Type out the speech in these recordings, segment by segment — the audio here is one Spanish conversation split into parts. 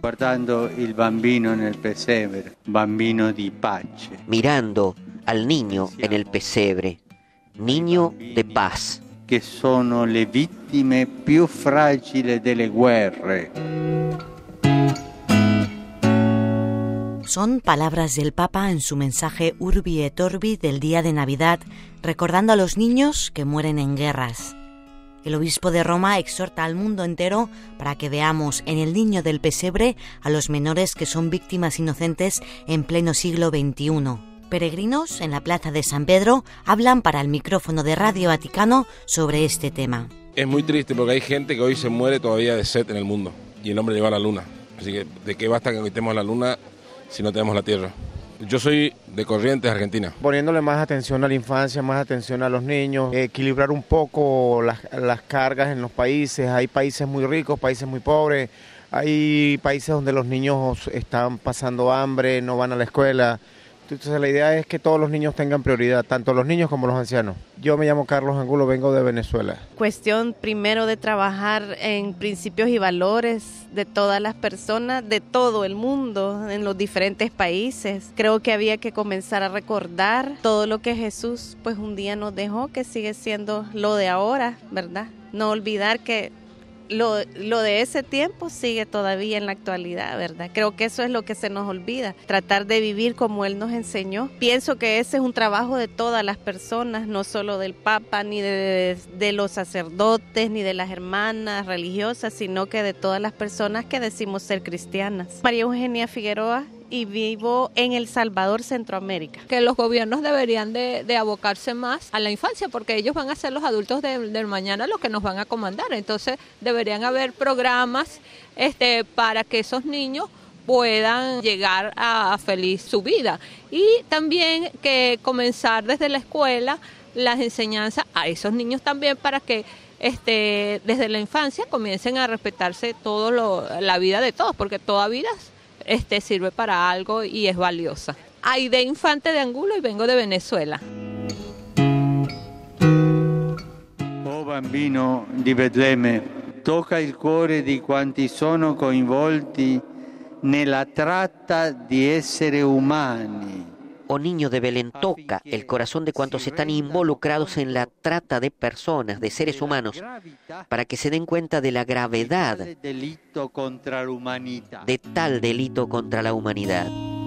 guardando il bambino nel pesebre, bambino di pace. Mirando al niño en el pesebre, niño de paz. Che sono le vittime più fragili delle guerre. Son palabras del Papa en su mensaje Urbi et Orbi del día de Navidad, recordando a los niños que mueren en guerras. El obispo de Roma exhorta al mundo entero para que veamos en el niño del pesebre a los menores que son víctimas inocentes en pleno siglo XXI. Peregrinos en la plaza de San Pedro hablan para el micrófono de Radio Vaticano sobre este tema. Es muy triste porque hay gente que hoy se muere todavía de sed en el mundo y el hombre llegó a la luna. Así que ¿de qué basta que habitemos la luna si no tenemos la tierra? Yo soy de Corrientes, Argentina. Poniéndole más atención a la infancia, más atención a los niños, equilibrar un poco las cargas en los países. Hay países muy ricos, países muy pobres, hay países donde los niños están pasando hambre, no van a la escuela. Entonces la idea es que todos los niños tengan prioridad, tanto los niños como los ancianos. Yo me llamo Carlos Angulo, vengo de Venezuela. Cuestión primero de trabajar en principios y valores de todas las personas, de todo el mundo, en los diferentes países. Creo que había que comenzar a recordar todo lo que Jesús pues un día nos dejó, que sigue siendo lo de ahora, ¿verdad? No olvidar que lo de ese tiempo sigue todavía en la actualidad, ¿verdad? Creo que eso es lo que se nos olvida, tratar de vivir como Él nos enseñó. Pienso que ese es un trabajo de todas las personas, no solo del Papa, ni de los sacerdotes, ni de las hermanas religiosas, sino que de todas las personas que decimos ser cristianas. María Eugenia Figueroa, y vivo en El Salvador, Centroamérica. Que los gobiernos deberían de abocarse más a la infancia, porque ellos van a ser los adultos del mañana los que nos van a comandar. Entonces deberían haber programas para que esos niños puedan llegar a feliz su vida. Y también que comenzar desde la escuela las enseñanzas a esos niños también para que desde la infancia comiencen a respetarse la vida de todos, porque toda vida sirve para algo y es valiosa. Aide Infante de Angulo y vengo de Venezuela. Oh bambino di Betlemme, tocca il cuore di quanti sono coinvolti nella tratta di esseri umani. Oh niño de Belén, toca el corazón de cuantos están involucrados en la trata de personas, de seres humanos, para que se den cuenta de la gravedad de tal delito contra la humanidad.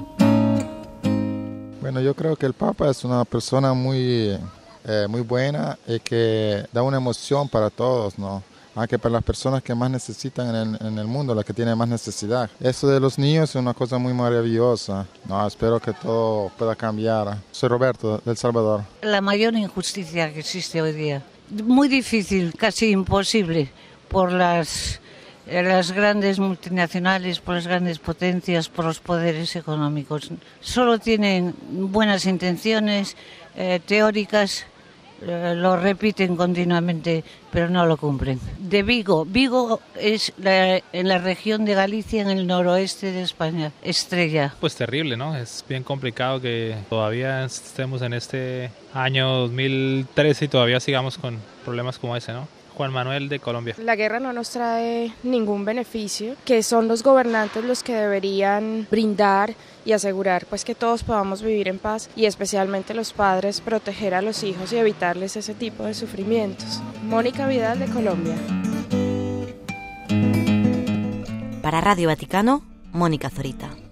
Bueno, yo creo que el Papa es una persona muy buena y que da una emoción para todos, ¿no? Aunque para las personas que más necesitan en el mundo, las que tienen más necesidad. Eso de los niños es una cosa muy maravillosa. No, espero que todo pueda cambiar. Soy Roberto, de El Salvador. La mayor injusticia que existe hoy día. Muy difícil, casi imposible, por las grandes multinacionales, por las grandes potencias, por los poderes económicos. Solo tienen buenas intenciones teóricas, lo repiten continuamente, pero no lo cumplen. De Vigo. Vigo es en la región de Galicia, en el noroeste de España. Estrella. Pues terrible, ¿no? Es bien complicado que todavía estemos en este año 2013 y todavía sigamos con problemas como ese, ¿no? Juan Manuel de Colombia. La guerra no nos trae ningún beneficio, que son los gobernantes los que deberían brindar y asegurar pues que todos podamos vivir en paz y especialmente los padres proteger a los hijos y evitarles ese tipo de sufrimientos. Mónica Vidal de Colombia. Para Radio Vaticano, Mónica Zorita.